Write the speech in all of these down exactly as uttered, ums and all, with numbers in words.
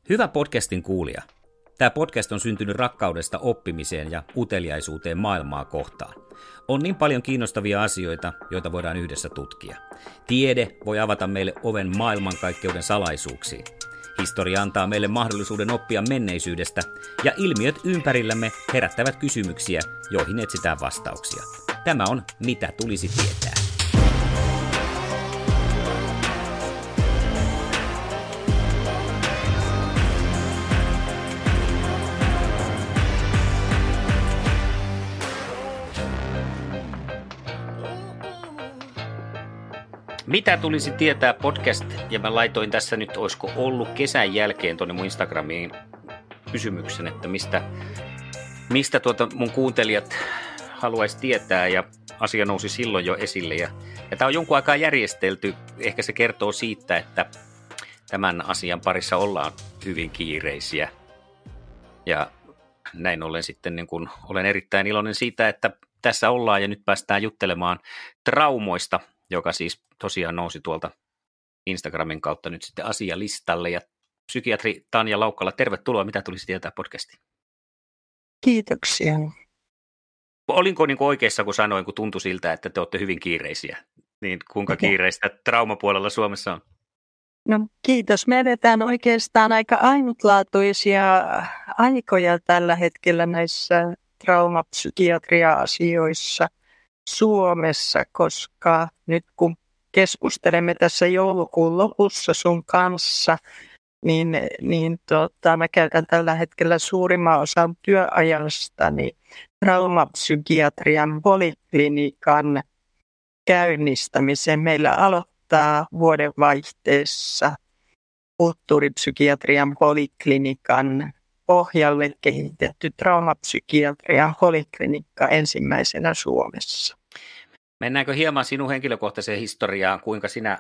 Hyvä podcastin kuulija. Tämä podcast on syntynyt rakkaudesta oppimiseen ja uteliaisuuteen maailmaa kohtaan. On niin paljon kiinnostavia asioita, joita voidaan yhdessä tutkia. Tiede voi avata meille oven maailmankaikkeuden salaisuuksiin. Historia antaa meille mahdollisuuden oppia menneisyydestä, ja ilmiöt ympärillämme herättävät kysymyksiä, joihin etsitään vastauksia. Tämä on Mitä tulisi tietää. Mitä tulisi tietää podcast, ja mä laitoin tässä nyt, olisiko ollut kesän jälkeen tuonne mun Instagramiin kysymyksen, että mistä, mistä tuota mun kuuntelijat haluaisi tietää, ja asia nousi silloin jo esille. Ja, ja tämä on jonkun aikaa järjestelty, ehkä se kertoo siitä, että tämän asian parissa ollaan hyvin kiireisiä. Ja näin ollen sitten niin kun olen erittäin iloinen siitä, että tässä ollaan ja nyt päästään juttelemaan traumoista, joka siis tosiaan nousi tuolta Instagramin kautta nyt sitten asialistalle. Ja psykiatri Tanja Laukkala, tervetuloa. Mitä tulisi tietää podcastiin? Kiitoksia. Olinko niin kuin oikeassa, kun sanoin, kun tuntui siltä, että te olette hyvin kiireisiä? Niin kuinka kiireistä traumapuolella Suomessa on? No kiitos. Me edetään oikeastaan aika ainutlaatuisia aikoja tällä hetkellä näissä traumapsykiatria-asioissa Suomessa, koska nyt kun keskustelemme tässä joulukuun lopussa sun kanssa, niin, niin tota, mä käytän tällä hetkellä suurimman osan työajastani traumapsykiatrian poliklinikan käynnistämiseen. Meillä aloittaa vuodenvaihteessa kulttuuripsykiatrian poliklinikan pohjalle kehitetty traumapsykiatrian poliklinikka ensimmäisenä Suomessa. Mennäänkö hieman sinun henkilökohtaiseen historiaan, kuinka sinä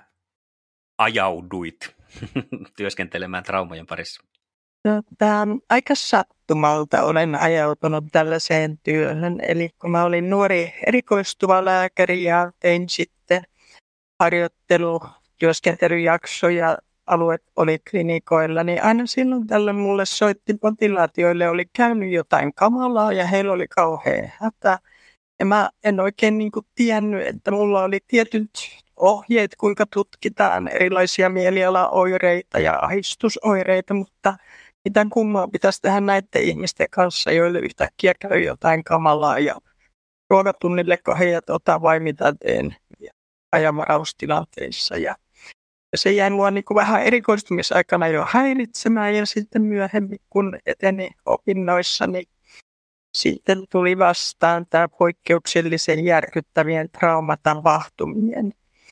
ajauduit työskentelemään traumojen parissa? Tota, aika sattumalta olen ajautunut tällaiseen työhön. Eli kun mä olin nuori erikoistuva lääkäri ja tein sitten harjoittelu- työskentelyjaksoja aluepoliklinikoilla, niin aina silloin tällöin mulle soitti potilaat, joille oli käynyt jotain kamalaa ja heillä oli kauhean hätä. Ja mä en oikein niin kuin tiennyt, että mulla oli tietyt ohjeet, kuinka tutkitaan erilaisia mielialaoireita ja ahdistusoireita, mutta mitä kummaa pitäisi tehdä näiden ihmisten kanssa, joille yhtäkkiä käy jotain kamalaa ja ruokatunnilleko heidät ota vai mitä teen ajanvaraustilanteissa. Ja se jäi mua niin kuin vähän erikoistumisaikana jo häiritsemään ja sitten myöhemmin, kun eteni opinnoissa, niin sitten tuli vastaan tämä poikkeuksellisen järkyttävien traumatapahtumien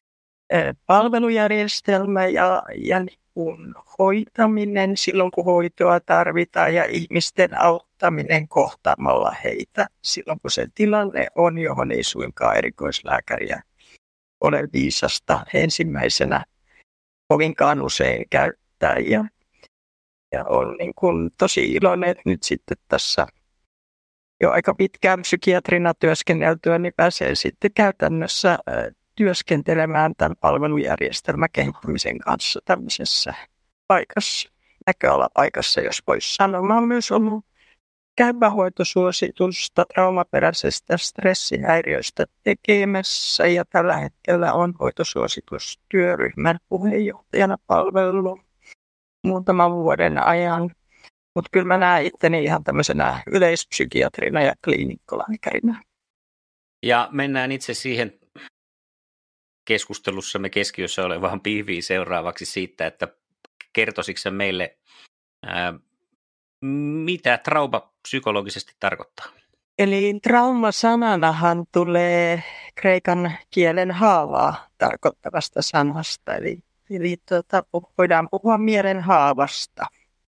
palvelujärjestelmä ja, ja niin kuin hoitaminen silloin, kun hoitoa tarvitaan ja ihmisten auttaminen kohtaamalla heitä silloin, kun se tilanne on, johon ei suinkaan erikoislääkäriä ole viisasta ensimmäisenä kovinkaan usein käyttää. Ja, ja olen niin kuin tosi iloinen, että nyt sitten tässä jo aika pitkään psykiatrina työskenneltyä, niin pääsee sitten käytännössä työskentelemään tämän palvelujärjestelmän kehittämisen kanssa tämmöisessä paikassa, näköalapaikassa, jos voisi sanoa. Mä olen myös ollut käypähoitosuositusta traumaperäisestä stressihäiriöistä tekemässä ja tällä hetkellä on hoitosuositustyöryhmän puheenjohtajana palvellut muutaman vuoden ajan. Mutta kyllä mä näen itteni ihan tämmöisenä yleispsykiatrina ja kliinikkolääkärinä. Ja mennään itse siihen keskustelussamme keskiössä olevaan pihviin seuraavaksi siitä, että kertoisitko meille, ää, mitä trauma psykologisesti tarkoittaa? Eli trauma-sananahan tulee kreikan kielen haavaa tarkoittavasta sanasta. Eli, eli tuota, voidaan puhua mielen haavasta.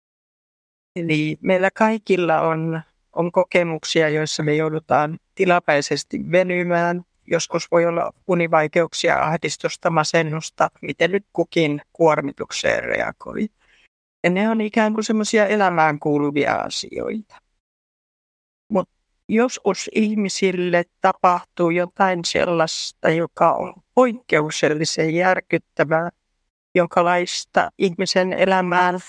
Eli meillä kaikilla on, on kokemuksia, joissa me joudutaan tilapäisesti venymään. Joskus voi olla univaikeuksia, ahdistusta, masennusta, miten nyt kukin kuormitukseen reagoi. Ja ne on ikään kuin semmoisia elämään kuuluvia asioita. Mutta joskus ihmisille tapahtuu jotain sellaista, joka on poikkeuksellisen järkyttävää, jonkalaista ihmisen elämään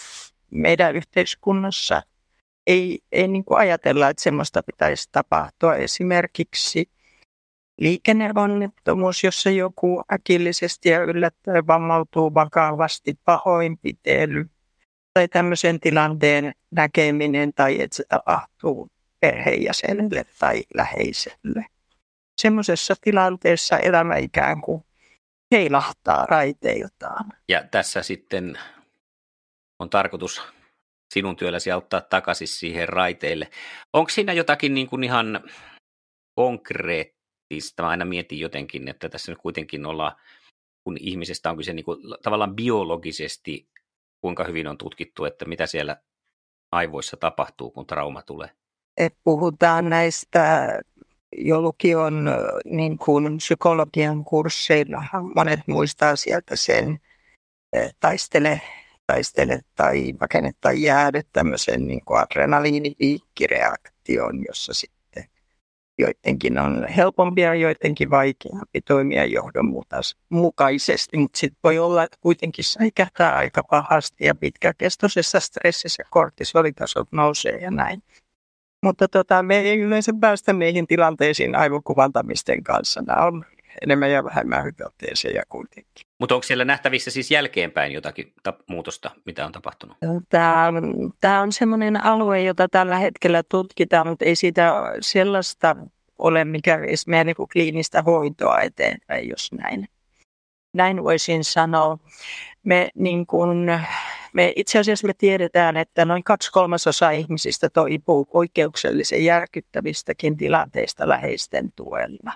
meidän yhteiskunnassa ei, ei niin kuin ajatella, että semmoista pitäisi tapahtua. Esimerkiksi liikenneonnettomuus, jossa joku äkillisesti ja yllättäen vammautuu vakavasti, pahoinpitely tai tämmöisen tilanteen näkeminen tai että se tapahtuu perheenjäsenelle tai läheiselle. Semmoisessa tilanteessa elämä ikään kuin heilahtaa raiteiltaan. Ja tässä sitten on tarkoitus sinun työlläsi auttaa takaisin siihen raiteille. Onko siinä jotakin niin kuin ihan konkreettista? Mä aina mietin jotenkin, että tässä nyt kuitenkin ollaan, kun ihmisestä on kyse niin kuin tavallaan biologisesti, kuinka hyvin on tutkittu, että mitä siellä aivoissa tapahtuu, kun trauma tulee. Et puhutaan näistä jo lukion niin kuin psykologian kursseilla. Monet muistaa sieltä sen taistele, taistele tai rakenne tai jäädä tämmöisen niin kuin adrenaliinipiikkireaktion, jossa sitten joidenkin on helpompi ja joidenkin vaikeampi toimia johdonmukaisesti, mutta sitten voi olla, että kuitenkin säikähtää aika pahasti ja pitkäkestoisessa stressissä kortisolitasot nousee ja näin. Mutta tota, me ei yleensä päästä niihin tilanteisiin aivokuvantamisten kanssa. Nämä on enemmän ja vähemmän hypoteeseja kuitenkin. Mutta onko siellä nähtävissä siis jälkeenpäin jotakin ta- muutosta, mitä on tapahtunut? Tämä, tämä on semmoinen alue, jota tällä hetkellä tutkitaan, mutta ei siitä sellaista ole, mikä edes meidän niin kuin kliinistä hoitoa eteenpäin, jos näin. Näin voisin sanoa. Me, niin kuin, me itse asiassa me tiedetään, että noin kaksi kolmasosaa ihmisistä toipuu poikkeuksellisen järkyttävistäkin tilanteista läheisten tuella.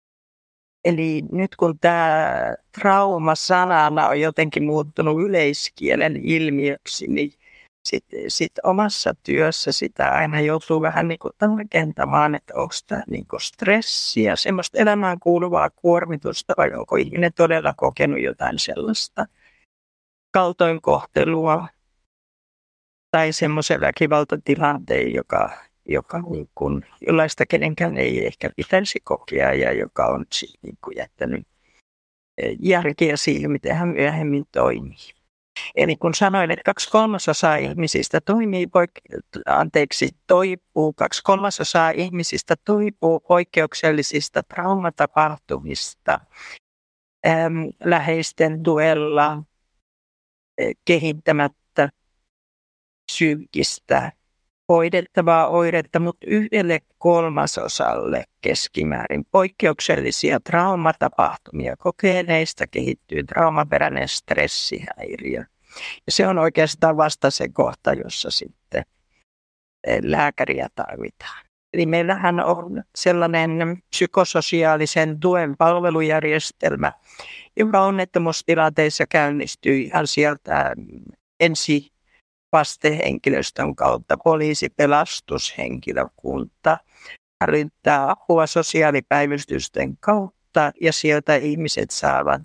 Eli nyt kun tämä trauma sanana on jotenkin muuttunut yleiskielen ilmiöksi, niin sitten sit omassa työssä sitä aina joutuu vähän niin kuin tarkentamaan, että onko tämä niin kuin stressiä, semmoista elämään kuuluvaa kuormitusta vai onko ihminen todella kokenut jotain sellaista kaltoinkohtelua tai semmoisen väkivaltatilanteen, joka, joka niin kuin, jollaista kenenkään ei ehkä pitäisi kokea ja joka on niin kuin jättänyt järkeä siihen, miten hän myöhemmin toimii. Eli kun sanoin, että kaksi kolmasosaa ihmisistä toimii, poik- anteeksi, toipuu, kaksi kolmasosaa ihmisistä toipuu poikkeuksellisista traumatapahtumista äm, läheisten tuella äh, kehittämättä psyykkistä hoidettavaa oiretta, mutta yhdelle kolmasosalle keskimäärin poikkeuksellisia traumatapahtumia kokeneista kehittyy traumaperäinen stressihäiriö. Ja se on oikeastaan vasta se kohta, jossa sitten lääkäriä tarvitaan. Eli meillähän on sellainen psykososiaalisen tuen palvelujärjestelmä, joka onnettomuustilanteissa käynnistyy ihan sieltä ensi vastehenkilöstön kautta, poliisi, pelastushenkilökunta, tarvitaan apua sosiaalipäivystysten kautta ja sieltä ihmiset saavat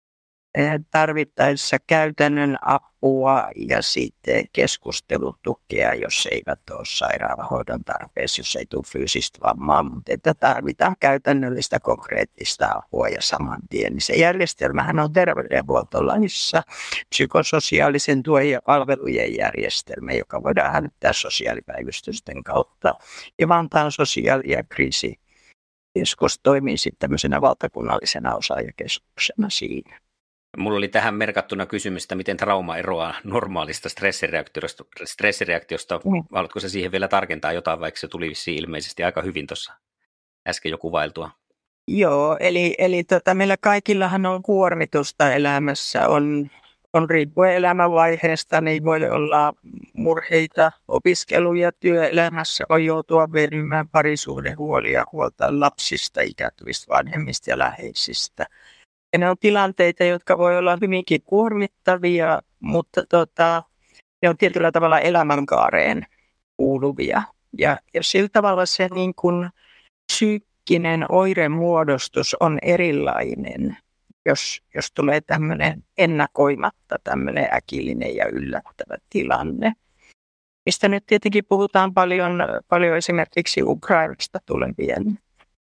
tarvittaessa käytännön apua ja sitten keskustelutukea, jos eivät ole sairaanhoidon tarpeessa, jos ei tule fyysistä vammaa, mutta että tarvitaan käytännöllistä konkreettista apua ja saman tien. Niin se järjestelmähän on terveydenhuoltolaissa psykososiaalisen tuen ja palvelujen järjestelmä, joka voidaan hälyttää sosiaalipäivystysten kautta. Ja Vantaan sosiaali- ja kriisikeskus toimii sitten tämmöisenä valtakunnallisena osaajakeskuksena siinä. Mulla oli tähän merkattuna kysymystä, miten trauma eroaa normaalista stressireaktiosta. stressireaktiosta. Mm. Haluatko se siihen vielä tarkentaa jotain, vaikka se tuli vissiin ilmeisesti aika hyvin tuossa äsken jo kuvailtua? Joo, eli, eli tota, meillä kaikillahan on kuormitusta elämässä. On, on riippuen elämänvaiheesta, niin voi olla murheita, opiskeluja työelämässä, on joutua venymään parisuhdehuolia, huolta lapsista, ikääntyvistä vanhemmista ja läheisistä. Ja ne on tilanteita, jotka voi olla hyvinkin kuormittavia, mutta tota, ne on tietyllä tavalla elämänkaareen kuuluvia. Ja, ja sillä tavalla se niin kuin psyykkinen oiremuodostus on erilainen, jos, jos tulee tämmöinen ennakoimatta tämmöinen äkillinen ja yllättävä tilanne. Mistä nyt tietenkin puhutaan paljon, paljon esimerkiksi Ukrainasta tulevien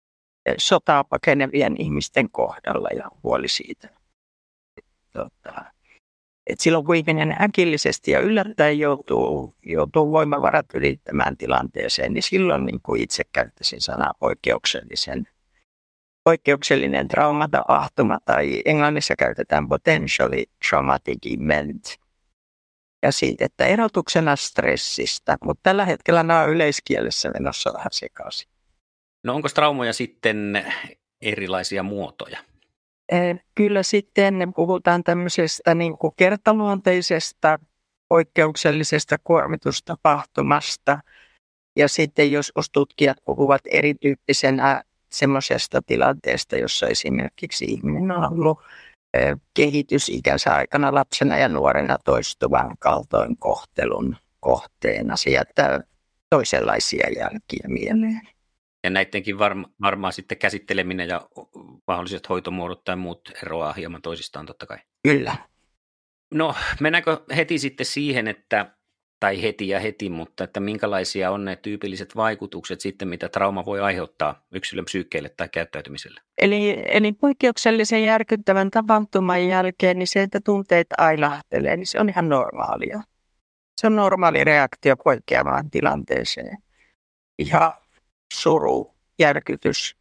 sotaa pakenevien ihmisten kohdalla ja huoli siitä. Tota, Et silloin kun ihminen äkillisesti ja yllättäen joutuu, joutuu voimavarat ylittämään tilanteeseen, niin silloin niin kuin itse käyttäisin sanaa poikkeuksellisen, poikkeuksellinen traumatapahtuma, tai englannissa käytetään potentially traumatic event käsitettä erotuksena stressistä, mutta tällä hetkellä nämä on yleiskielessä menossa vähän sekaisin. No onko traumoja sitten erilaisia muotoja? Kyllä sitten puhutaan tämmöisestä niin kuin kertaluonteisesta poikkeuksellisesta kuormitustapahtumasta. Ja sitten joskus tutkijat puhuvat erityyppisenä semmoisesta tilanteesta, jossa esimerkiksi ihminen on ollut kehitysikänsä aikana lapsena ja nuorena toistuvan kaltoinkohtelun kohteena. Se jättää toisenlaisia jälkiä mieleen. Ja näidenkin varma, varmaan sitten käsitteleminen ja mahdolliset hoitomuodot tai muut eroaa hieman toisistaan totta kai. Kyllä. No mennäänkö heti sitten siihen, että, tai heti ja heti, mutta että minkälaisia on ne tyypilliset vaikutukset sitten, mitä trauma voi aiheuttaa yksilön psyykkeelle tai käyttäytymiselle? Eli, eli poikkeuksellisen järkyttävän tapahtuman jälkeen niin se, että tunteet ailahtelee, niin se on ihan normaalia. Se on normaali reaktio poikkeavaan tilanteeseen. Ja suru, järkytys,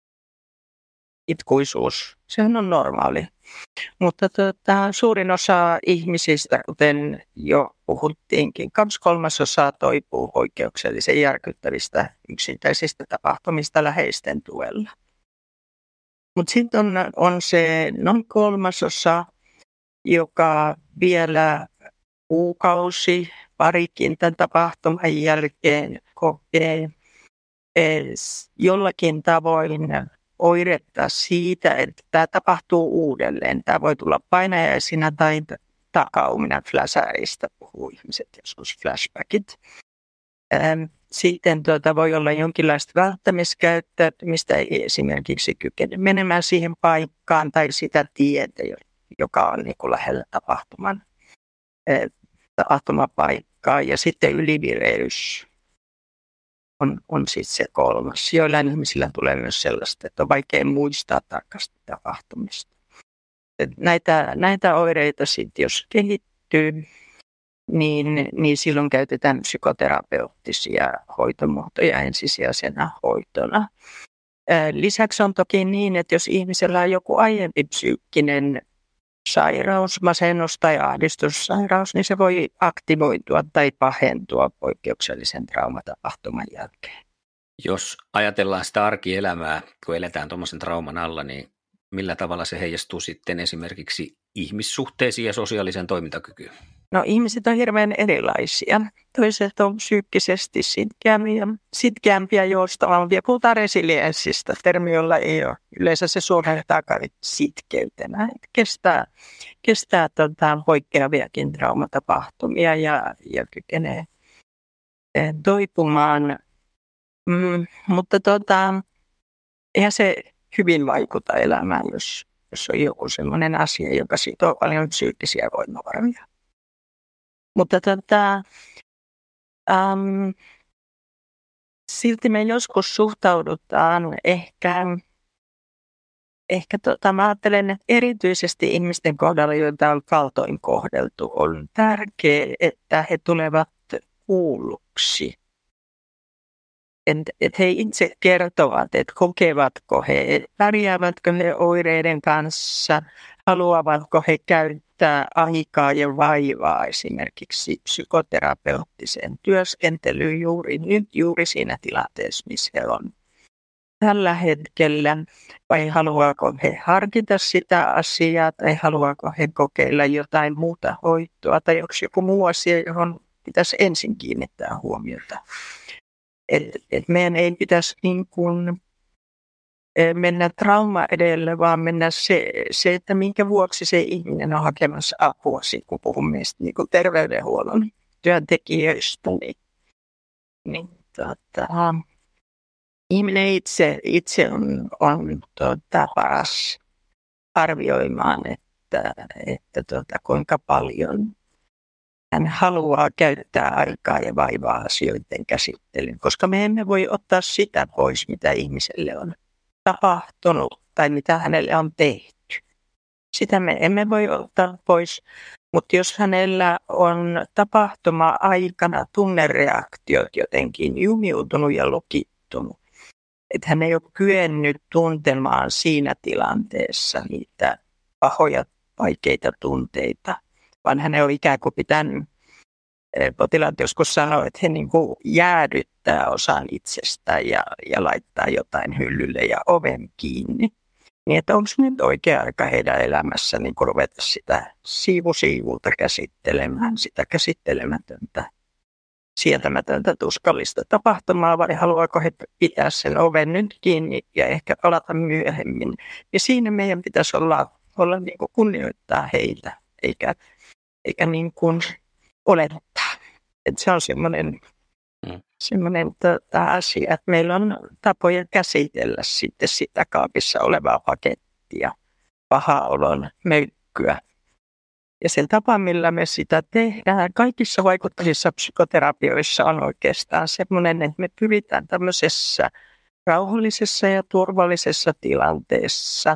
itkuisuus, sehän on normaali. Mutta tota, suurin osa ihmisistä, kuten jo puhuttiinkin, kaksi kolmasosaa toipuu poikkeuksellisen järkyttävistä yksittäisistä tapahtumista läheisten tuella. Mutta sitten on, on se noin kolmasosa, joka vielä kuukausi, parikin tämän tapahtuman jälkeen kokee jollakin tavoin oiretta siitä, että tämä tapahtuu uudelleen. Tämä voi tulla painajaisina tai takaumina, fläsäreistä puhuu ihmiset, joskus flashbackit. Sitten tuota voi olla jonkinlaista välttämiskäyttäytymistä, ei esimerkiksi kykene menemään siihen paikkaan tai sitä tietä, joka on niin kuin lähellä tapahtuman, tapahtumapaikkaa. Ja sitten ylivireys on, on sitten se kolmas. Joillain ihmisillä tulee myös sellaista, että on vaikea muistaa tarkasti tapahtumista. Näitä, näitä oireita sitten, jos kehittyy, niin, niin silloin käytetään psykoterapeuttisia hoitomuotoja ensisijaisena hoitona. Lisäksi on toki niin, että jos ihmisellä on joku aiempi psyykkinen sairaus, masennus tai ahdistussairaus, niin se voi aktivoitua tai pahentua poikkeuksellisen traumatapahtuman jälkeen. Jos ajatellaan sitä arkielämää, kun eletään tuommoisen trauman alla, niin millä tavalla se heijastuu sitten esimerkiksi ihmissuhteisiin ja sosiaaliseen toimintakykyyn? No ihmiset on hirveän erilaisia. Toiset on psyykkisesti sitkeämpiä, sitkeämpiä joustavampia. Puhutaan resilienssistä, termi, jolla ei ole. Yleensä se suomennetaan sitkeytenä. Kestää, kestää tota, poikkeaviakin traumatapahtumia ja, ja kykenee toipumaan. Mm, mutta tota, eihän se hyvin vaikuta elämään, jos, jos on joku sellainen asia, joka sitoo paljon psyykkisiä voimavaroja. Mutta tota, ähm, silti me joskus suhtaudutaan ehkä, ehkä tota, mä ajattelen, että erityisesti ihmisten kohdalla, joita on kaltoin kohdeltu, on tärkeää, että he tulevat kuulluksi. Että et he itse kertovat, että kokevatko he, pärjäävätkö he oireiden kanssa, haluavatko he käyttää aikaa ja vaivaa esimerkiksi psykoterapeuttiseen työskentelyyn juuri nyt, juuri siinä tilanteessa, missä he on tällä hetkellä, vai haluaako he harkita sitä asiaa, tai haluaako he kokeilla jotain muuta hoitoa, tai onko joku muu asia, johon pitäisi ensin kiinnittää huomiota. Et, et meidän ei pitäisi niin kuin mennä trauma edelle, vaan mennä se, se, että minkä vuoksi se ihminen on hakemassa apua, kun puhumme niin kuin terveydenhuollon työntekijöistä. Niin, niin, tota, ihminen itse, itse on, on tota, paras arvioimaan, että, että tota, kuinka paljon hän haluaa käyttää aikaa ja vaivaa asioiden käsittelyyn, koska me emme voi ottaa sitä pois, mitä ihmiselle on tapahtunut tai mitä hänelle on tehty. Sitä me emme voi ottaa pois, Mutta jos hänellä on tapahtuma-aikana tunnereaktiot jotenkin jumiutunut ja lukittunut, että hän ei ole kyennyt tuntemaan siinä tilanteessa niitä pahoja, vaikeita tunteita, vaan hän on ikään kuin pitänyt, potilaat joskus sanoo, että he niin kuin jäädyttää osan itsestään ja, ja laittaa jotain hyllylle ja oven kiinni. Niin että onko nyt oikea aika heidän elämässä niin ruveta sitä siivu siivulta käsittelemään, sitä käsittelemätöntä, sietämätöntä, tuskallista tapahtumaa, vai haluaako he pitää sen oven nyt kiinni ja ehkä palata myöhemmin. Ja siinä meidän pitäisi olla, olla niin kuin kunnioittaa heitä, eikä, eikä niin kuin olettaa. Että se on semmoinen, mm. semmoinen tota, asia, että meillä on tapoja käsitellä sitten sitä kaapissa olevaa pakettia, paha-olon möykkyä. Ja sen tapa, millä me sitä tehdään, kaikissa vaikuttavissa psykoterapioissa on oikeastaan semmoinen, että me pyritään tämmöisessä rauhallisessa ja turvallisessa tilanteessa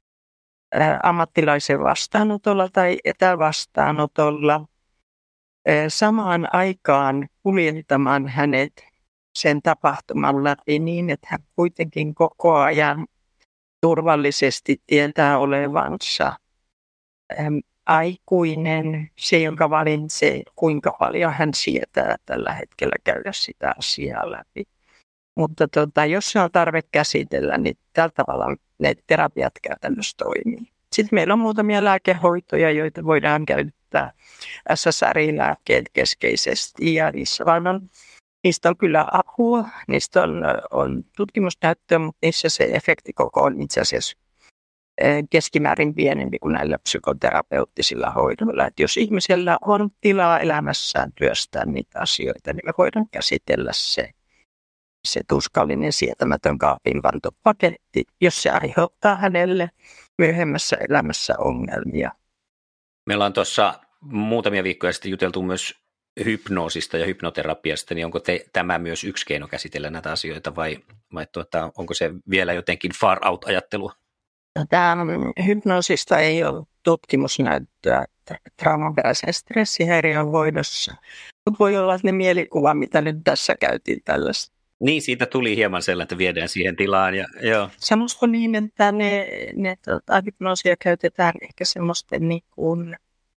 ää, ammattilaisen vastaanotolla tai etävastaanotolla ää, samaan aikaan kuljettamaan hänet sen tapahtuman läpi niin, että hän kuitenkin koko ajan turvallisesti tietää olevansa ää, aikuinen, se jonka valitsee, kuinka paljon hän sietää tällä hetkellä käydä sitä asiaa läpi. Mutta tota, jos se on tarve käsitellä, niin tällä tavalla ne terapiat käytännössä toimii. Sitten meillä on muutamia lääkehoitoja, joita voidaan käyttää S S R I-lääkkeet keskeisesti. Ja niissä vaan on, niistä on kyllä apua, niistä on, on tutkimusnäyttöä, mutta niissä se efektikoko on itse asiassa keskimäärin pienempi kuin näillä psykoterapeuttisilla hoidoilla. Että jos ihmisellä on tilaa elämässään työstää niitä asioita, niin me voidaan käsitellä se, se tuskallinen sietämätön kaapinpantopaketti, jos se aiheuttaa hänelle myöhemmässä elämässä ongelmia. Meillä on tuossa muutamia viikkoja sitten juteltu myös hypnoosista ja hypnoterapiasta, niin onko te, tämä myös yksi keino käsitellä näitä asioita vai, vai tuota, onko se vielä jotenkin far out-ajattelua? Tämä hypnoosista ei ole tutkimusnäyttöä traumaperäisen stressihäiriön hoidossa, mutta voi olla ne mielikuva, mitä nyt tässä käytiin tällaista. Niin, siitä tuli hieman sellainen, että viedään siihen tilaan. Ja, joo. Sanoisiko niin, että ne, ne tota, hypnoosia käytetään ehkä semmoisten niin kuin,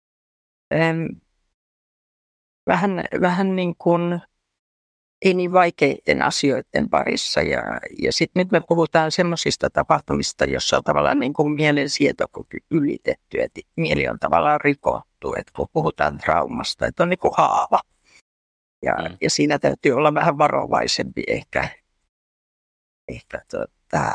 äm, vähän, vähän niin kuin ei niin vaikeiden asioiden parissa. Ja, ja sitten nyt me puhutaan semmoisista tapahtumista, jossa on tavallaan niin kuin mielen sietokyky ylitetty, että mieli on tavallaan rikottu, että kun puhutaan traumasta, että on niin kuin haava. Ja, mm. ja siinä täytyy olla vähän varovaisempi ehkä, ehkä tota,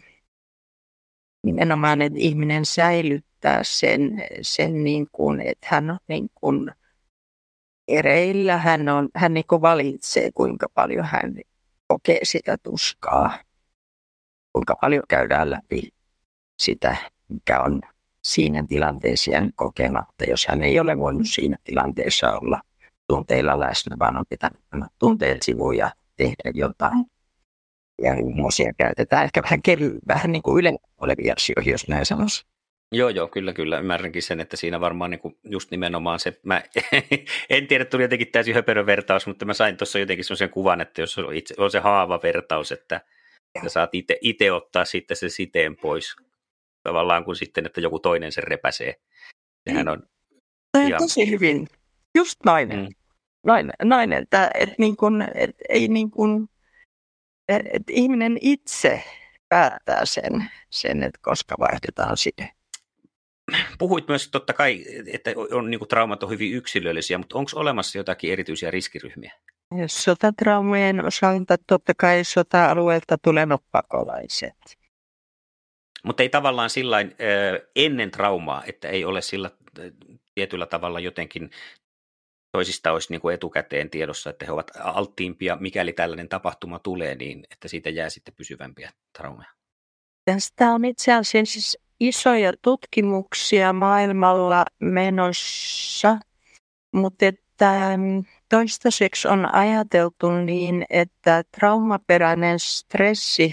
nimenomaan, että ihminen säilyttää sen, sen niin kuin, että hän on niin kuin ereillä, hän, on, hän niin kuin valitsee, kuinka paljon hän kokee sitä tuskaa, kuinka paljon käydään läpi sitä, mikä on siinä tilanteessa kokematta, jos hän ei ole voinut siinä tilanteessa olla tunteilla läsnä, vaan on pitänyt tunteet sivuun ja tehdä jotain. Ja hypnoosia käytetään ehkä vähän kevy, vähän niin kuin yleensä olevia asioihin, jos näin sanoisi. Joo, joo, kyllä, kyllä. Ymmärränkin sen, että siinä varmaan niin kuin just nimenomaan se, mä en tiedä, tuli jotenkin täysin höperö vertaus, mutta mä sain tuossa jotenkin sellaisen kuvan, että jos on, itse, on se haava vertaus, että sä saat itse ottaa sitten se siteen pois, tavallaan kuin sitten, että joku toinen sen repäsee. Sehän on Tämä ihan... tosi hyvin. Just nainen. Mm. Nainen, nainen että et niin kun, et ei niin kun, et, et ihminen itse päättää sen, sen että koska vaihdetaan side. Puhuit myös totta kai, että on, niin kuin traumat on hyvin yksilöllisiä, mutta onko olemassa jotakin erityisiä riskiryhmiä? Sotatraumien osalta totta kai sota-alueelta tulevat pakolaiset. Mutta ei tavallaan sillain ennen traumaa, että ei ole sillä tietyllä tavalla jotenkin toisista olisi niin kuin etukäteen tiedossa, että he ovat alttiimpia, mikäli tällainen tapahtuma tulee, niin että siitä jää sitten pysyvämpiä traumeja. Tästä on itse asiassa siis isoja tutkimuksia maailmalla menossa, mutta että toistaiseksi on ajateltu niin, että traumaperäinen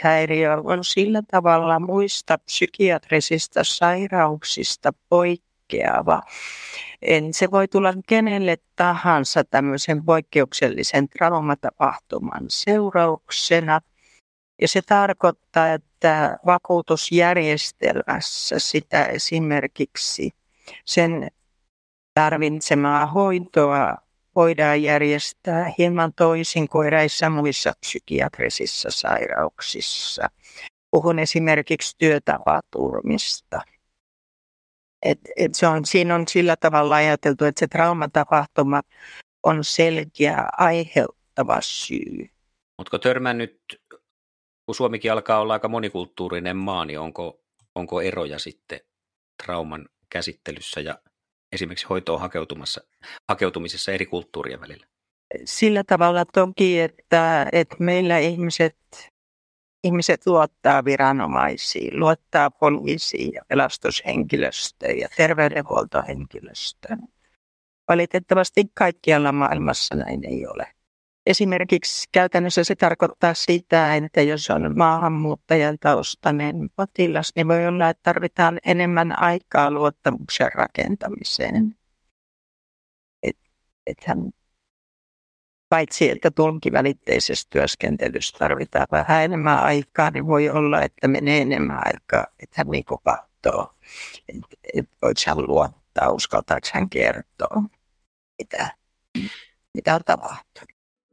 stressihäiriö on sillä tavalla muista psykiatrisista sairauksista poikkeava, poikkeava. En, se voi tulla kenelle tahansa tämmöisen poikkeuksellisen traumatapahtuman seurauksena. Ja se tarkoittaa, että vakuutusjärjestelmässä sitä esimerkiksi sen tarvitsemaa hoitoa voidaan järjestää hieman toisin kuin eräissä muissa psykiatrisissa sairauksissa. Puhun esimerkiksi työtapaturmista. Et, et se on, siinä on sillä tavalla ajateltu, että se traumatapahtuma on selkeä aiheuttava syy. Oletko törmännyt, kun Suomikin alkaa olla aika monikulttuurinen maa, niin onko, onko eroja sitten trauman käsittelyssä ja esimerkiksi hoitoon hakeutumassa, hakeutumisessa eri kulttuurien välillä? Sillä tavalla toki, että, että meillä ihmiset, ihmiset luottaa viranomaisiin, luottaa poliisiin ja pelastushenkilöstöön ja terveydenhuoltohenkilöstöön. Valitettavasti kaikkialla maailmassa näin ei ole. Esimerkiksi käytännössä se tarkoittaa sitä, että jos on maahanmuuttajan taustainen potilas, niin voi olla, että tarvitaan enemmän aikaa luottamuksen rakentamiseen. Et, ethän, paitsi että tulkivälitteisessä työskentelyssä tarvitaan vähän enemmän aikaa, niin voi olla, että menee enemmän aikaa, että hän niin katsoo, että et voiko hän luottaa, uskaltaako hän kertoa, mitä, mitä on tapahtunut.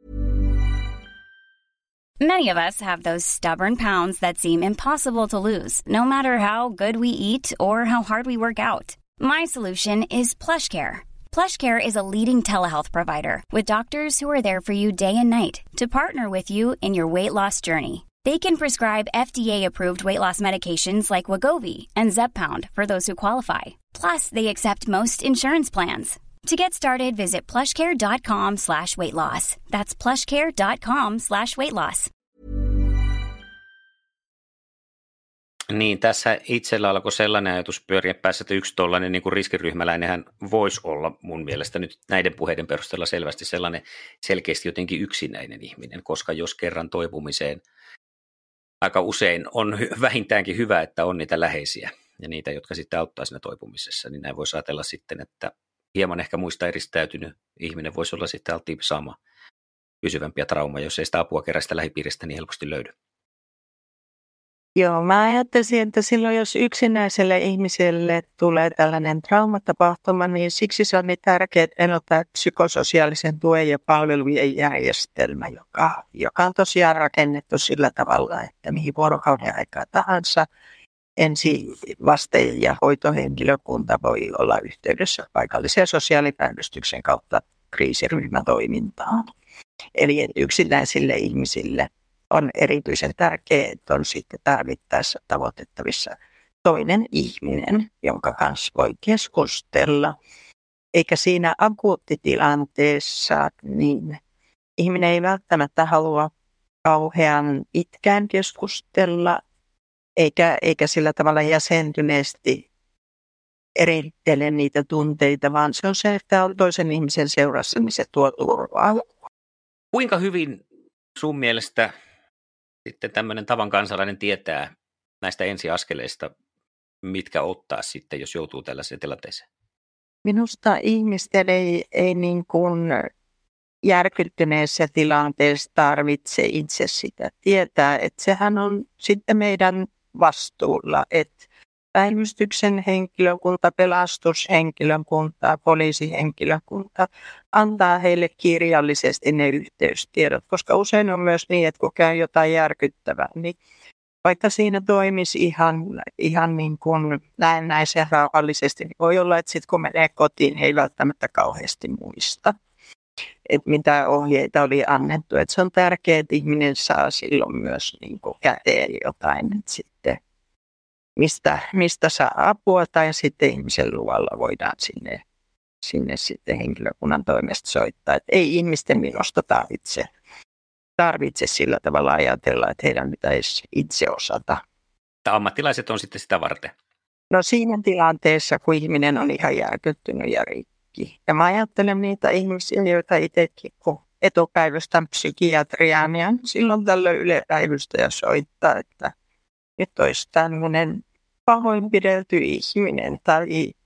Many of us have those stubborn pounds that seem impossible to lose, no matter how good we eat or how hard we work out. My solution is PlushCare. PlushCare is a leading telehealth provider with doctors who are there for you day and night to partner with you in your weight loss journey. They can prescribe F D A-approved weight loss medications like Wegovy and Zepbound for those who qualify. Plus, they accept most insurance plans. To get started, visit plushcare.com slash weight loss. That's plushcare.com slash weight loss. Niin, tässä itsellä alkoi sellainen ajatus pyöriä päässä, että yksi tuollainen niin kuin riskiryhmäläinenhän voisi olla mun mielestä nyt näiden puheiden perusteella selvästi sellainen selkeästi jotenkin yksinäinen ihminen, koska jos kerran toipumiseen aika usein on vähintäänkin hyvä, että on niitä läheisiä ja niitä, jotka sitten auttaa siinä toipumisessa, niin näin voisi ajatella sitten, että hieman ehkä muista eristäytynyt ihminen voisi olla sitten alttiimpi saamaan pysyvämpiä traumaa, jos ei sitä apua kerästä lähipiiristä niin helposti löydy. Joo, mä ajattelisin, että silloin jos yksinäiselle ihmiselle tulee tällainen traumatapahtuma, niin siksi se on niin tärkeää, että meillä on tämä psykososiaalisen tuen ja palvelujen järjestelmä, joka, joka on tosiaan rakennettu sillä tavalla, että mihin vuorokauden aikaa tahansa ensi vaste- ja hoitohenkilökunta voi olla yhteydessä paikallisen sosiaalipäivystyksen kautta kriisiryhmätoimintaan. Eli yksinäisille ihmisille on erityisen tärkeää, että on sitten tarvittaessa tavoitettavissa toinen ihminen, jonka kanssa voi keskustella. Eikä siinä akuuttitilanteessa, niin ihminen ei välttämättä halua kauhean pitkään keskustella, eikä, eikä sillä tavalla jäsentyneesti erittele niitä tunteita, vaan se on se, että on toisen ihmisen seurassa, niin se tuo turvaa. Kuinka hyvin sun mielestä sitten tämmöinen tavan kansalainen tietää näistä ensiaskeleista, mitkä ottaa sitten, jos joutuu tällaiseen tilanteeseen? Minusta ihmisten ei, ei niin kuin järkyttyneessä tilanteessa tarvitse itse sitä tietää, että sehän on sitten meidän vastuulla, että päivystyksen henkilökunta, pelastushenkilökunta, poliisihenkilökunta antaa heille kirjallisesti ne yhteystiedot, koska usein on myös niin, että kun käy jotain järkyttävää, niin vaikka siinä toimisi ihan, ihan niin kuin näennäisen rauhallisesti, niin voi olla, että sitten kun menee kotiin, he ei välttämättä kauheasti muista, että mitä ohjeita oli annettu. Että se on tärkeää, että ihminen saa silloin myös niin kuin käteen jotain, että sitten mistä, mistä saa apua tai sitten ihmisen luvalla voidaan sinne, sinne sitten henkilökunnan toimesta soittaa. Että ei ihmisten minusta tarvitse, tarvitse sillä tavalla ajatella, että heidän pitäisi itse osata. Ammattilaiset on sitten sitä varten. No siinä tilanteessa, kun ihminen on ihan järkyttynyt ja rikki. Ja mä ajattelen niitä ihmisiä, joita itsekin, kun etupäivystän psykiatriaan, ja silloin tällöin ylepäivystäjä soittaa, että nyt olisi tämmöinen pahoinpidelty ihminen tai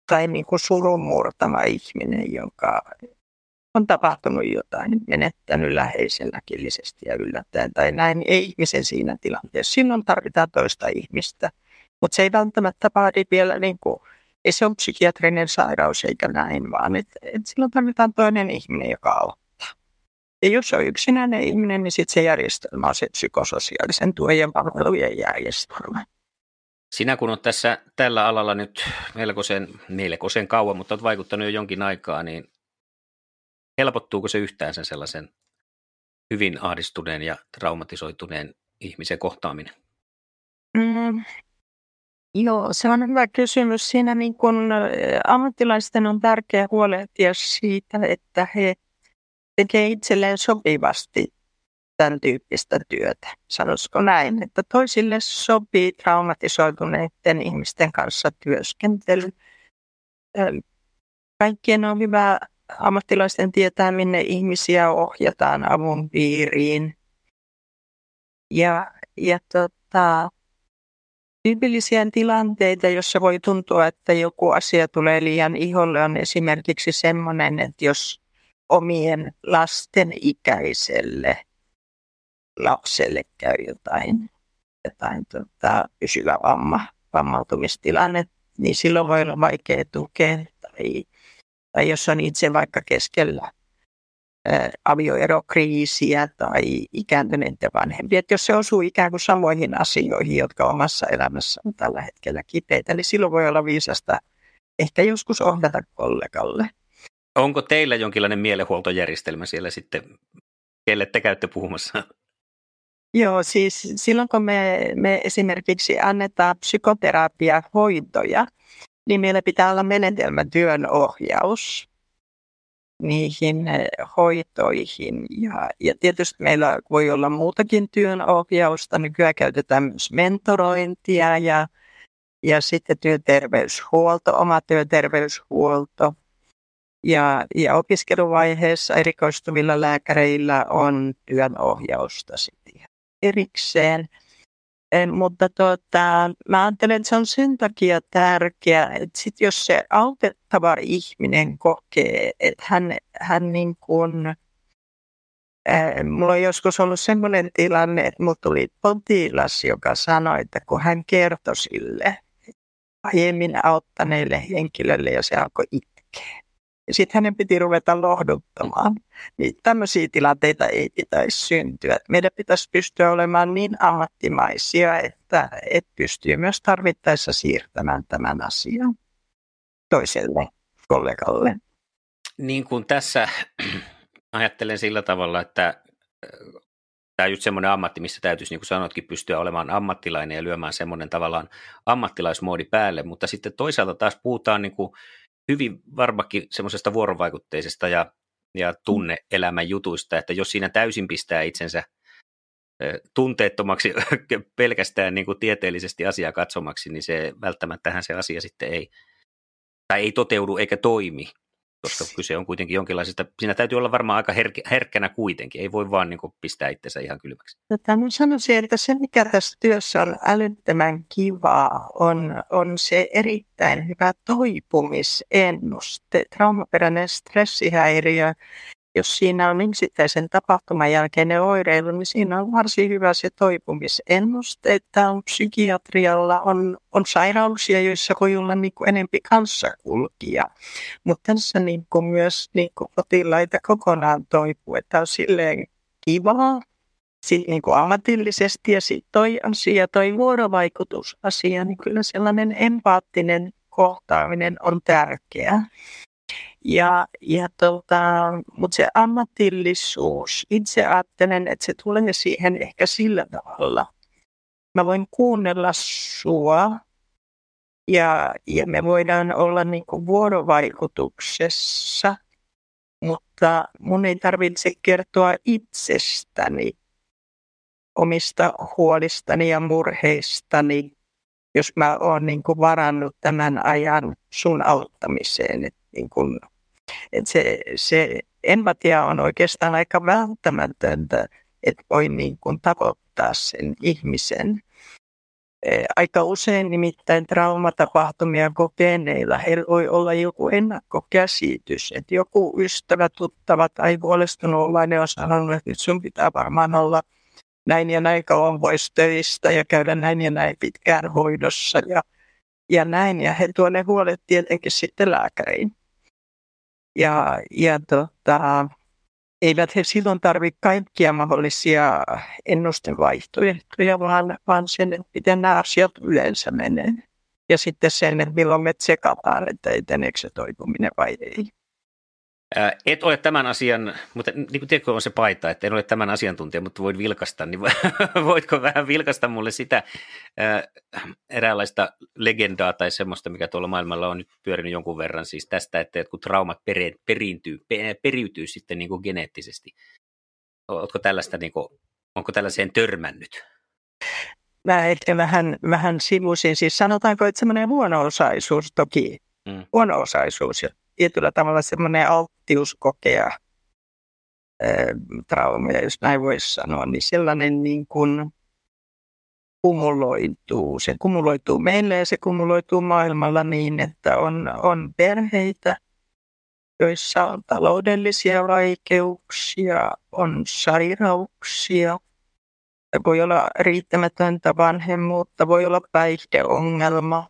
tai niin kuin surunmurtava ihminen, joka on tapahtunut jotain, menettänyt läheisen äkillisesti ja yllättäen tai näin, ei ihmisen siinä tilanteessa. Silloin tarvitaan toista ihmistä, mutta se ei välttämättä vaadi vielä, niin kuin, ei se ole psykiatrinen sairaus eikä näin, vaan et, et silloin tarvitaan toinen ihminen, joka auttaa. Ja jos on yksinäinen ihminen, niin sitten se järjestelmä on se psykososiaalisen tuen ja palvelujen järjestelmä. Sinä kun olet tässä tällä alalla nyt melkoisen, melkoisen kauan, mutta olet vaikuttanut jo jonkin aikaa, niin helpottuuko se yhtään sen sellaisen hyvin ahdistuneen ja traumatisoituneen ihmisen kohtaaminen? Mm, joo, se on hyvä kysymys. Siinä niin kun ammattilaisten on tärkeää huolehtia siitä, että he tekevät itselleen sopivasti tämän tyyppistä työtä. Sanoisiko näin, että toisille sopii traumatisoituneiden ihmisten kanssa työskentely. Kaikkien on hyvä ammattilaisten tietää, minne ihmisiä ohjataan avun piiriin. Ja, ja tota, tyypillisiä tilanteita, joissa voi tuntua, että joku asia tulee liian iholle, on esimerkiksi semmoinen, että jos omien lasten ikäiselle lapselle käy jotain, jotain tota, pysyvä vamma, vammautumistilanne, niin silloin voi olla vaikea tukea. Tai, tai jos on itse vaikka keskellä ää, avioerokriisiä tai ikääntyneiden vanhempia. Että jos se osuu ikään kuin samoihin asioihin, jotka omassa elämässä on tällä hetkellä kipeitä, niin silloin voi olla viisasta ehkä joskus ohjata kollegalle. Onko teillä jonkinlainen mielenhuoltojärjestelmä siellä sitten, kelle te käytte puhumassa? Joo, siis silloin kun me, me esimerkiksi annetaan psykoterapiahoitoja, niin meillä pitää olla menetelmätyön ohjaus niihin hoitoihin. Ja, ja tietysti meillä voi olla muutakin työnohjausta. Nykyään käytetään myös mentorointia ja, ja sitten työterveyshuolto, oma työterveyshuolto. Ja, ja opiskeluvaiheessa erikoistuvilla lääkäreillä on työnohjausta sitten erikseen. Eh, mutta tuota, mä ajattelen, että se on sen takia tärkeää, että sit jos se autettava ihminen kokee, että hän, hän niin kuin, eh, mulla on joskus ollut semmoinen tilanne, että mulla tuli potilas, joka sanoi, että kun hän kertoi sille aiemmin auttaneelle henkilölle ja se alkoi itkeä. Ja sitten hänen piti ruveta lohduttamaan. Niin tämmöisiä tilanteita ei pitäisi syntyä. Meidän pitäisi pystyä olemaan niin ammattimaisia, että, että pystyy myös tarvittaessa siirtämään tämän asian toiselle kollegalle. Niin kuin tässä ajattelen sillä tavalla, että tämä on just semmoinen ammatti, missä täytyisi, niin kuin sanotkin, pystyä olemaan ammattilainen ja lyömään semmoinen tavallaan ammattilaismoodi päälle, mutta sitten toisaalta taas puhutaan niin kuin hyvin varmakin semmoisesta vuorovaikutteisesta ja, ja tunne-elämän jutuista, että jos siinä täysin pistää itsensä tunteettomaksi pelkästään niin kuin tieteellisesti asiaa katsomaksi, niin se välttämättähän se asia sitten ei, tai ei toteudu eikä toimi, koska kyse on kuitenkin jonkinlaisesta, siinä täytyy olla varmaan aika herk, herkkänä kuitenkin, ei voi vaan niin kuin pistää itsensä ihan kylmäksi. Tätä mä sanoisin, että se mikä tässä työssä on älyttömän kivaa, on, on se erittäin hyvä toipumisennuste, traumaperäinen stressihäiriö. Jos siinä on yksittäisen tapahtuman jälkeinen oireilu, niin siinä on varsin hyvä se toipumisennuste, että on psykiatrialla on, on sairauksia, joissa voi olla niin kuin enempi kanssakulkija. Mutta tässä niin kuin myös niin kuin potilaita kokonaan toipuu, että on silleen kivaa sit niin kuin ammatillisesti ja sitten toi asia, toi vuorovaikutusasia, niin kyllä sellainen empaattinen kohtaaminen on tärkeää. Ja, ja tota, mutta se ammatillisuus, itse ajattelen, että se tulee siihen ehkä sillä tavalla. Mä voin kuunnella sua ja, ja me voidaan olla niin kuin vuorovaikutuksessa, mutta mun ei tarvitse kertoa itsestäni, omista huolistani ja murheistani, jos mä oon niin kuin varannut tämän ajan sun auttamiseen. Et niin kuin, et se, se empatia on oikeastaan aika välttämätöntä, että voi niin kuin tavoittaa sen ihmisen. Aika usein nimittäin traumatapahtumia kokeneilla heillä voi olla joku ennakkokäsitys, että joku ystävä, tuttava tai huolestunut ollainen on sanonut, että nyt sun pitää varmaan olla näin ja näin kauan pois töistä ja käydä näin ja näin pitkään hoidossa ja, ja näin. Ja he tuo ne huolet tietenkin sitten lääkäriin. Ja, ja tota, eivät he silloin tarvitse kaikkia mahdollisia ennustevaihtoehtoja, vaan, vaan sen, että miten nämä asiat yleensä menee. Ja sitten sen, että milloin me tsekataan, että eteneekö se toipuminen vai ei. Ää, et ole tämän asian, mutta niin kuin tiedätkö on se paita, että en ole tämän asiantuntija, mutta voin vilkaista, niin voitko vähän vilkaista mulle sitä ää, eräänlaista legendaa tai semmoista, mikä tuolla maailmalla on nyt pyörinyt jonkun verran, siis tästä, että kun traumat peri, periintyy, periytyy sitten niin kuin geneettisesti. Oletko tällaista, niin kuin, onko tällaiseen törmännyt? Mä et, vähän, vähän sivusin, siis sanotaanko, että semmoinen huono-osaisuus toki, mm. huono-osaisuus ja tietyllä tavalla semmoinen alttius kokea ää, traumeja, jos näin voisi sanoa, niin sellainen niin kuin kumuloituu. Se kumuloituu meille ja se kumuloituu maailmalla niin, että on, on perheitä, joissa on taloudellisia vaikeuksia, on sairauksia, voi olla riittämätöntä vanhemmuutta, voi olla päihdeongelma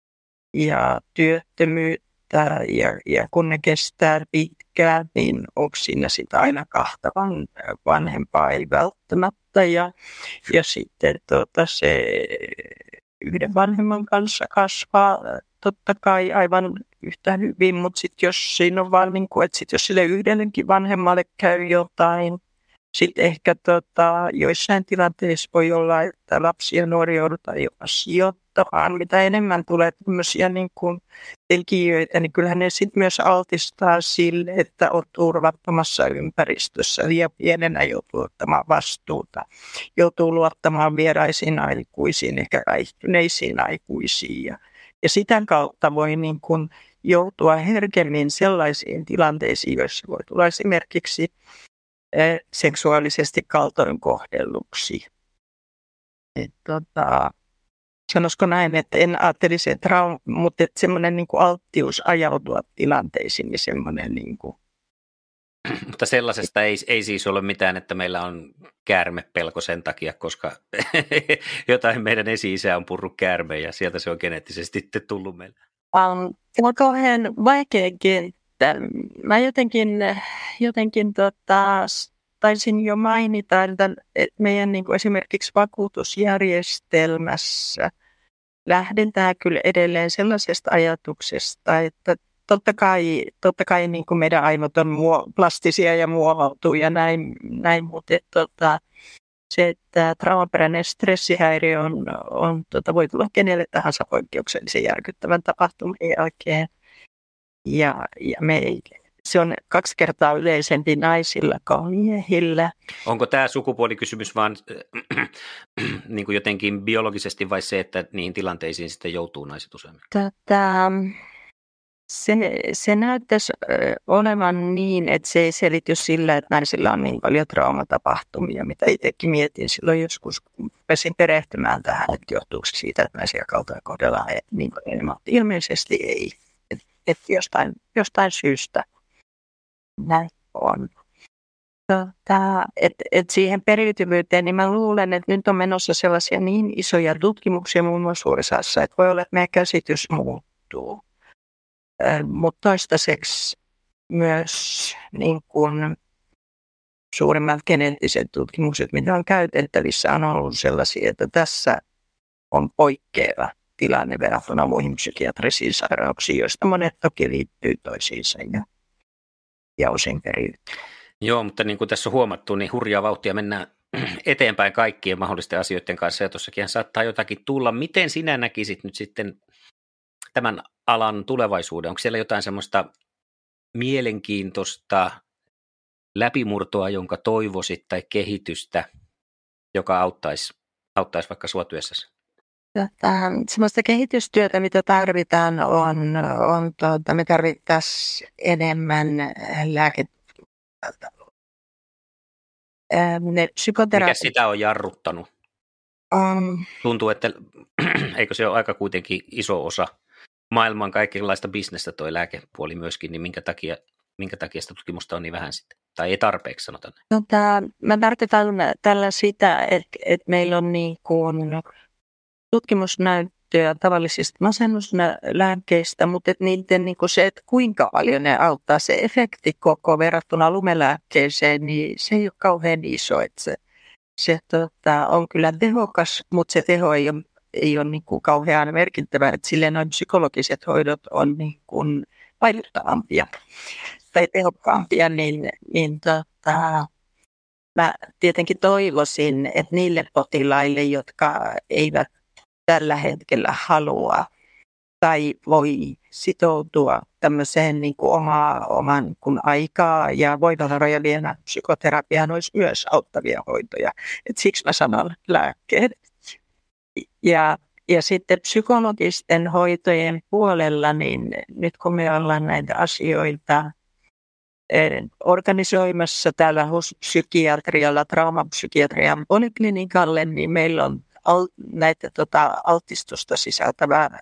ja työttömyyttä. Ja, ja kun ne kestää pitkään, niin onko siinä sitä aina kahta vanhempaa, ei välttämättä. Ja, ja sitten tota, se yhden vanhemman kanssa kasvaa totta kai aivan yhtä hyvin, mutta sitten jos siinä on vaan niin kuin, että sit jos sille yhdellekin vanhemmalle käy jotain, sitten ehkä tota, joissain tilanteissa voi olla, että lapsi ja nuori joudutaan jopa sijoittamaan. Mitä enemmän tulee tämmöisiä niin kuin tekijöitä, niin kyllähän ne sitten myös altistaa sille, että on turvattomassa ympäristössä. Liian pienenä joutuu ottamaan vastuuta. Joutuu luottamaan vieraisiin aikuisiin, ehkä väihtyneisiin aikuisiin. Ja, ja sitä kautta voi niin kuin joutua herkemmin sellaisiin tilanteisiin, joissa voi tulla esimerkiksi seksuaalisesti kaltoinkohdelluksi. Tota, sanoisiko näin, että en ajattelisi, että trauma, mutta että semmoinen niin kuin alttius ajautua tilanteisiin, niin semmoinen niin kuin. Mutta sellaisesta ei, ei siis ole mitään, että meillä on käärmepelko sen takia, koska jotain meidän esi-isä on purrut käärme ja sieltä se on geneettisesti tullut meille. Um, on kauhean vaikea kenttä. Mä jotenkin, jotenkin tota, taisin jo mainita, että meidän niin kuin esimerkiksi vakuutusjärjestelmässä lähdetään kyllä edelleen sellaisesta ajatuksesta, että totta kai, totta kai niin kuin meidän aivot on muo- plastisia ja muovautuu ja näin, näin mutta tota, se, että traumaperäinen stressihäiriö on, on, tota, voi tulla kenelle tahansa poikkeuksellisen järkyttävän tapahtuman jälkeen. Ja, ja meille. Se on kaksi kertaa yleisempi naisilla kuin miehillä. Onko tämä sukupuolikysymys vaan äh, niin kuin jotenkin biologisesti vai se, että niihin tilanteisiin sitten joutuu naiset useammin? Tätä, se, se näyttäisi olevan niin, että se ei selity sillä, että naisilla on niin paljon traumatapahtumia, mitä itsekin mietin silloin joskus, kun pääsin perehtymään tähän, että johtuuko siitä, että naisia kaltoin kohdellaan niin paljon enemmän. Ilmeisesti ei. Että jostain, jostain syystä näin on. Tota, Että et siihen periytyvyyteen, niin mä luulen, että nyt on menossa sellaisia niin isoja tutkimuksia muun muassa U S A:ssa, että voi olla, että meidän käsitys muuttuu. Mutta toistaiseksi myös niin kun suurimmat geneettiset tutkimukset, mitä on käytettävissä, on ollut sellaisia, että tässä on poikkeava tilanne verrattuna muihin psykiatrisiin sairauksiin, joista monet toki liittyy toisiinsa ja, ja usein periytyy. Joo, mutta niin kuin tässä on huomattu, niin hurjaa vauhtia mennään eteenpäin kaikkien mahdollisten asioiden kanssa, ja tuossakin saattaa jotakin tulla. Miten sinä näkisit nyt sitten tämän alan tulevaisuuden? Onko siellä jotain semmoista mielenkiintoista läpimurtoa, jonka toivoisit, tai kehitystä, joka auttaisi, auttaisi vaikka sua työssäsi? Tota, semmoista kehitystyötä, mitä tarvitaan, on, on tuota, me tarvittaisiin enemmän lääketutkimusta. Ne psykoterapi- Mikä sitä on jarruttanut? Um, Tuntuu, että eikö se ole aika kuitenkin iso osa maailman kaikenlaista bisnestä toi lääkepuoli myöskin, niin minkä takia, minkä takia sitä tutkimusta on niin vähän sitten? Tai ei tarpeeksi, sanotaan. tota, mä tarkoitan tällä sitä, että, että meillä on niin kuin tutkimusnäyttöä tavallisista masennuslääkkeistä, mutta että niiden niin kuin se, että kuinka paljon ne auttaa, se efekti koko verrattuna lumelääkkeeseen, niin se ei ole kauhean iso. Että se se tota, on kyllä tehokas, mutta se teho ei ole, ei ole niin kuin kauhean merkittävä. Että silleen noin psykologiset hoidot on niin kuin vaikuttavampia tai tehokkaampia, niin, niin tota, mä tietenkin toivoisin, että niille potilaille, jotka eivät tällä hetkellä halua tai voi sitoutua tämmöiseen niin kuin omaa, oman niin kuin aikaa ja voimavaroja vielä psykoterapiaan olisi myös auttavia hoitoja. Et siksi mä sanon lääkkeet. Ja, ja sitten psykologisten hoitojen puolella, niin nyt kun me ollaan näitä asioita organisoimassa täällä H U S-psykiatrialla, traumapsykiatrian poliklinikalle, niin meillä on al, näitä tota, altistusta sisältävää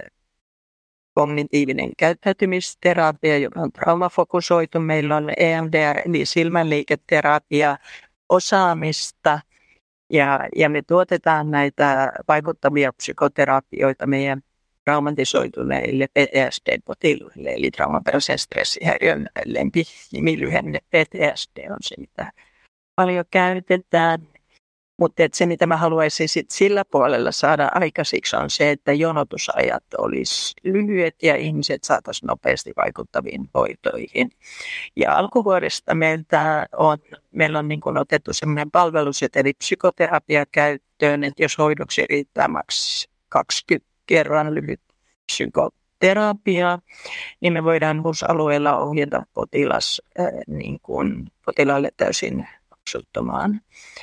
kognitiivinen käyttäytymisterapia, joka on traumafokusoitu. Meillä on E M D R, eli silmänliiketerapia, osaamista, ja, ja me tuotetaan näitä vaikuttavia psykoterapioita meidän traumatisoituneille P T S D-potilaille, eli traumaperäisen stressihäiriön lempinimilyhenne P T S D on se, mitä paljon käytetään. Mutta se, mitä mä haluaisin sit sillä puolella saada aikaiseksi, on se, että jonotusajat olisi lyhyet ja ihmiset saataisiin nopeasti vaikuttaviin hoitoihin. Ja alkuvuodesta meiltä on, meillä on niin kun otettu sellainen palveluseteli psykoterapia käyttöön, että jos hoidoksi riittää maks kaksikymmentä kerran lyhyt psykoterapiaa, niin me voidaan H U S-alueella ohjata potilas, äh, niin kun potilaalle täysin maksuttomaan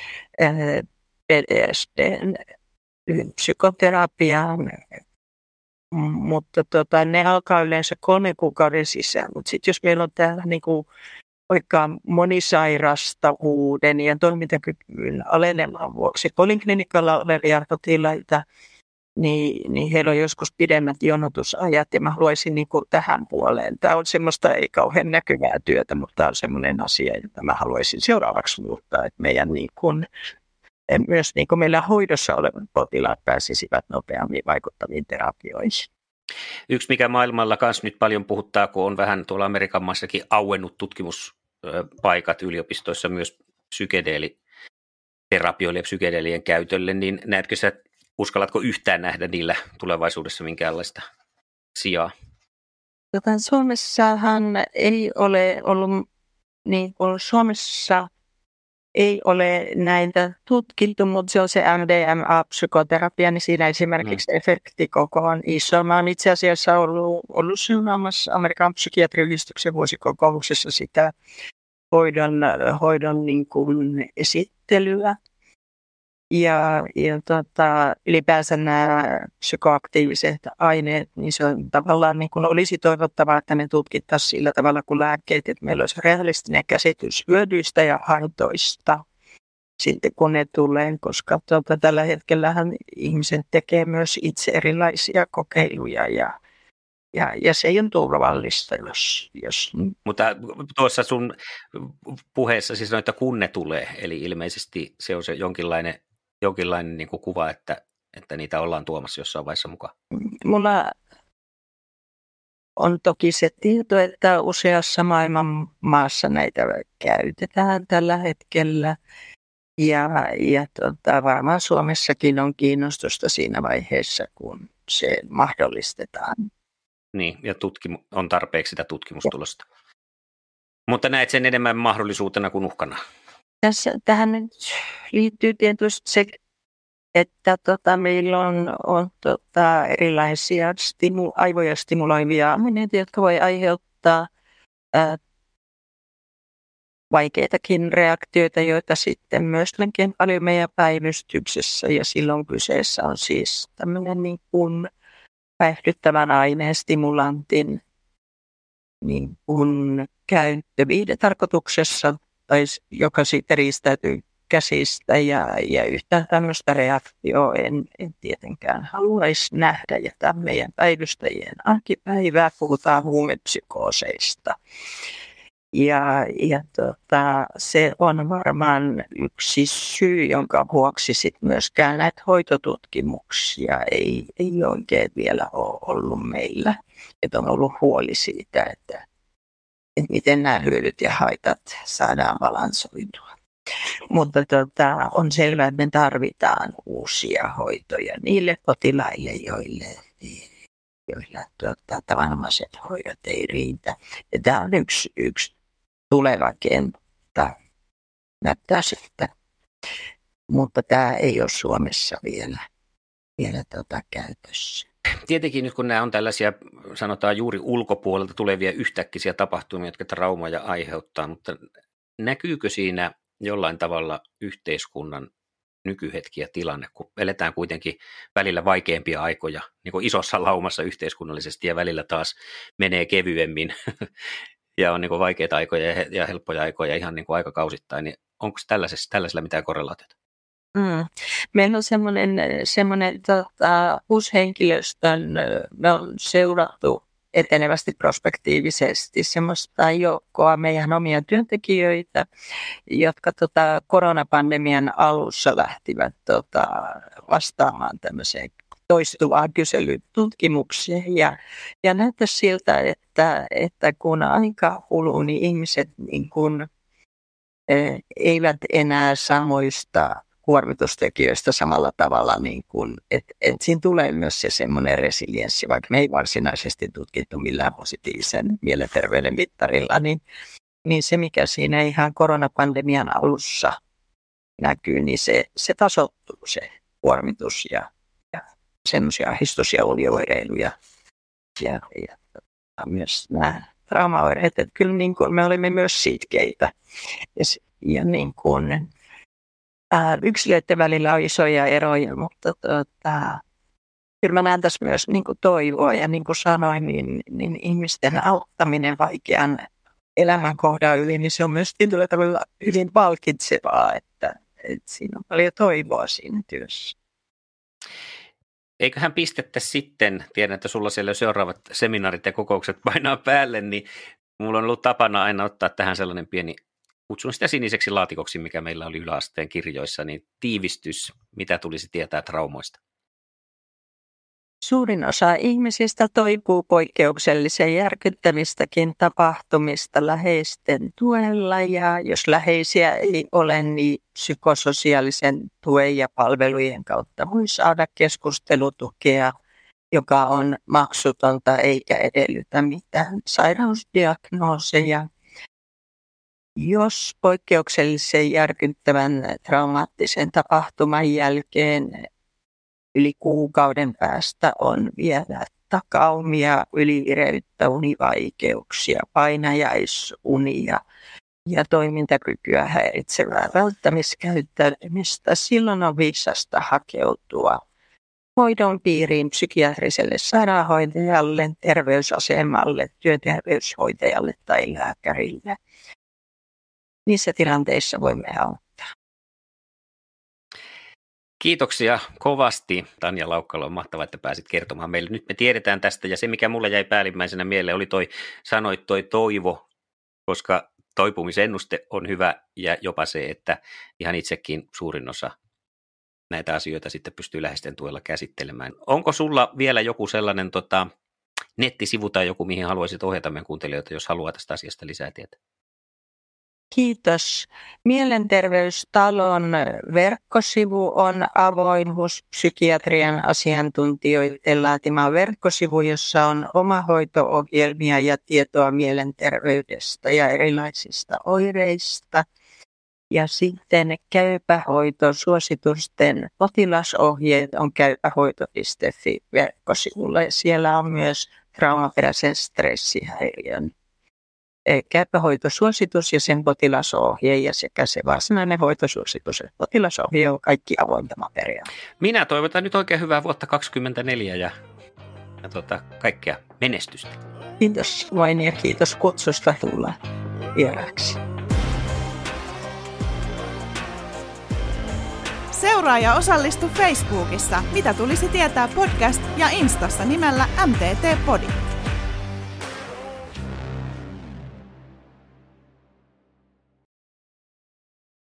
P T S D:n psykoterapiaan, mutta tota, ne alkaa yleensä kolmen kuukauden sisään. Mutta sitten jos meillä on täällä niinku vaikka monisairastavuuden ja toimintakyvyn aleneman vuoksi poliklinikalla olevia potilaita, niin, niin heillä on joskus pidemmät jonotusajat ja mä haluaisin niinku tähän puoleen. Tämä on semmoista ei kauhean näkyvää työtä, mutta tämä on semmoinen asia, jota mä haluaisin seuraavaksi muuttaa, että meidän niin kuin, myös niin kuin meillä hoidossa olevat potilaat pääsisivät nopeammin vaikuttaviin terapioihin. Yksi, mikä maailmalla kanssa nyt paljon puhuttaa, kun on vähän tuolla Amerikan maissakin auennut tutkimuspaikat yliopistoissa myös psykedeeliterapioille ja psykedeelien käytölle, niin näetkö sä, uskallatko yhtään nähdä niillä tulevaisuudessa minkäänlaista sijaa? Suomessahan ei ole ollut, niin kuin Suomessa ei ole näitä tutkittu, mutta se on se M D M A-psykoterapia, niin siinä esimerkiksi mm. efekti koko on iso. Mä olen itse asiassa ollut, ollut seuraamassa Amerikan psykiatriyhdistyksen vuosikokouksessa sitä hoidon, hoidon niin kuin esittelyä. Ja, ja tota, ylipäänsä nämä psykoaktiiviset aineet, niin se on tavallaan niin kuin olisi toivottavaa, että ne tutkittaisiin sillä tavalla kuin lääkkeet, että meillä olisi realistinen käsitys hyödyistä ja haitoista sitten kun ne tulee, koska tota, tällä hetkellähän ihmiset tekee myös itse erilaisia kokeiluja ja Ja, ja se ei ole turvallista, jos... jos... Mutta tuossa sun puheessa siis sanoit, että kun ne tulee, eli ilmeisesti se on se jonkinlainen, jonkinlainen niin kuin kuva, että, että niitä ollaan tuomassa jossain vaiheessa mukaan. Mulla on toki se tieto, että useassa maailman maassa näitä käytetään tällä hetkellä. Ja, ja tota, varmaan Suomessakin on kiinnostusta siinä vaiheessa, kun se mahdollistetaan. Niin, ja tutkimu- on tarpeeksi sitä tutkimustulosta. Ja. Mutta näet sen enemmän mahdollisuutena kuin uhkana? Tässä, tähän nyt liittyy tietysti se, että tota, meillä on, on tota, erilaisia stimu- aivoja stimuloivia aineita, jotka voi aiheuttaa ää, vaikeitakin reaktioita, joita sitten myös näkee paljon meidän päivystyksessä. Ja silloin kyseessä on siis tämmöinen niin kuin päihdyttävän aineen stimulantin niin kuin käyttö viihdetarkoituksessa, tai joka sitten riistäytyy käsistä ja, ja yhtään tämmöistä reaktioa en, en tietenkään haluaisi nähdä. Ja tämä meidän päivystäjien arkipäivää, puhutaan huumepsykooseista. Ja, ja tota, se on varmaan yksi syy, jonka vuoksi sit myöskään näitä hoitotutkimuksia ei, ei oikein vielä ole ollut meillä. Että on ollut huoli siitä, että, että miten nämä hyödyt ja haitat saadaan balansoitua. Mutta tota, on selvää, että me tarvitaan uusia hoitoja niille potilaille, joille, joilla tota, tavanomaiset hoidot ei riitä. Ja tämä on yksi, yksi tuleva kenttä, näyttää siltä. Mutta tämä ei ole Suomessa vielä, vielä tota, käytössä. Tietenkin nyt kun nämä on tällaisia, sanotaan juuri ulkopuolelta tulevia yhtäkkisiä tapahtumia, jotka traumaja aiheuttaa, mutta näkyykö siinä jollain tavalla yhteiskunnan nykyhetki ja tilanne, kun eletään kuitenkin välillä vaikeampia aikoja, niin kuin isossa laumassa yhteiskunnallisesti ja välillä taas menee kevyemmin ja on niin kuin vaikeita aikoja ja helppoja aikoja ihan niin kuin aikakausittain, niin onko tällaisella mitään korrelaatiota? Mm. Meillä on semmoinen, semmoinen tota, uushenkilöstön, me on seurattu etenevästi prospektiivisesti semmoista joukkoa meidän omia työntekijöitä, jotka tota, koronapandemian alussa lähtivät tota, vastaamaan tämmöiseen toistuvaan kyselytutkimukseen. Ja, ja näyttää siltä, että, että kun aika kuluu, niin ihmiset niin kun, eh, eivät enää samoista kuormitustekijöistä samalla tavalla, niin kuin, että et siinä tulee myös se semmoinen resilienssi, vaikka me ei varsinaisesti tutkittu millään positiivisen mielenterveyden mittarilla, niin, niin se mikä siinä ihan koronapandemian alussa näkyy, niin se, se tasoittuu se kuormitus ja, ja semmoisia ahdistusia olioireiluja ja, ja myös nämä traumaoireet, että kyllä niin kuin me olimme myös sitkeitä ja, ja niin kuin yksilöiden välillä on isoja eroja, mutta tota, kyllä mä näen tässä myös niin kuin toivoa ja niin kuin sanoin, niin, niin ihmisten auttaminen vaikean elämänkohdan yli, niin se on myös tietyllä tavalla hyvin palkitsevaa, että, että siinä on paljon toivoa siinä työssä. Eiköhän pistettä sitten, tiedän, että sulla siellä seuraavat seminaarit ja kokoukset painaa päälle, niin mulla on ollut tapana aina ottaa tähän sellainen pieni, kutsun sitä siniseksi laatikoksi, mikä meillä oli yläasteen kirjoissa, niin tiivistys, mitä tulisi tietää traumoista? Suurin osa ihmisistä toipuu poikkeuksellisen järkyttävistäkin tapahtumista läheisten tuella, ja jos läheisiä ei ole, niin psykososiaalisen tuen ja palvelujen kautta voi saada keskustelutukea, joka on maksutonta eikä edellytä mitään sairausdiagnooseja. Jos poikkeuksellisen järkyttävän traumaattisen tapahtuman jälkeen yli kuukauden päästä on vielä takaumia, ylivireyttä, univaikeuksia, painajaisunia ja toimintakykyä häiritsevää välttämiskäyttäytymistä, silloin on viisasta hakeutua hoidon piiriin psykiatriselle sairaanhoitajalle, terveysasemalle, työterveyshoitajalle tai lääkärille. Niissä tilanteissa voimme auttaa. Kiitoksia kovasti, Tanja Laukkalo. On mahtavaa, että pääsit kertomaan meille. Nyt me tiedetään tästä, ja se mikä mulle jäi päällimmäisenä mieleen oli toi, sanoit toi toivo, koska toipumisennuste on hyvä, ja jopa se, että ihan itsekin suurin osa näitä asioita sitten pystyy läheisten tuella käsittelemään. Onko sulla vielä joku sellainen tota, nettisivu tai joku, mihin haluaisit ohjata meidän kuuntelijoita, jos haluaa tästä asiasta lisää tietää? Kiitos. Mielenterveystalon verkkosivu on avoin psykiatrian asiantuntijoiden laatima verkkosivu, jossa on omahoito-ohjelmia ja tietoa mielenterveydestä ja erilaisista oireista. Ja sitten käypähoitosuositusten potilasohjeet on käypähoito piste fi verkkosivulla, ja siellä on myös traumaperäisen stressihäiriön käypähoitosuositus ja sen potilasohje, ja sekä se varsinainen hoitosuositus ja potilasohje on kaikki avointa materiaalia. Minä toivotan nyt oikein hyvää vuotta kaksikymmentäneljä ja, ja tuota, kaikkea menestystä. Kiitos vain ja kiitos kutsusta tulla vieraaksi. Seuraa ja osallistu Facebookissa Mitä tulisi tietää podcast ja Instassa nimellä M T T Podi.